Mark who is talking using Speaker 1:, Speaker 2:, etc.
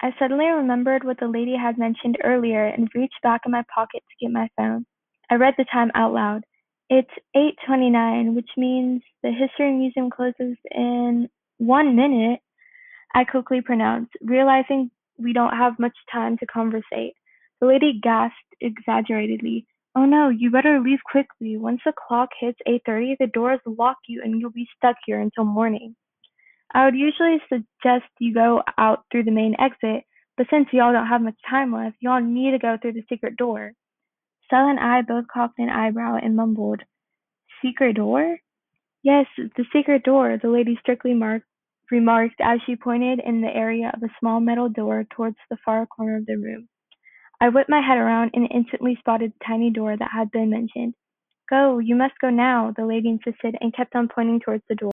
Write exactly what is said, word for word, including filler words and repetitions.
Speaker 1: I suddenly remembered what the lady had mentioned earlier and reached back in my pocket to get my phone. I read the time out loud. It's eight twenty-nine, which means the History Museum closes in one minute, I quickly pronounced, realizing we don't have much time to conversate. The lady gasped exaggeratedly. Oh no, you better leave quickly. Once the clock hits eight thirty, the doors lock you and you'll be stuck here until morning. I would usually suggest you go out through the main exit, but since y'all don't have much time left, y'all need to go through the secret door. Stella and I both cocked an eyebrow and mumbled, Secret door? Yes, the secret door, the lady strictly marked, remarked as she pointed in the area of a small metal door towards the far corner of the room. I whipped my head around and instantly spotted the tiny door that had been mentioned. Go, you must go now, the lady insisted and kept on pointing towards the door.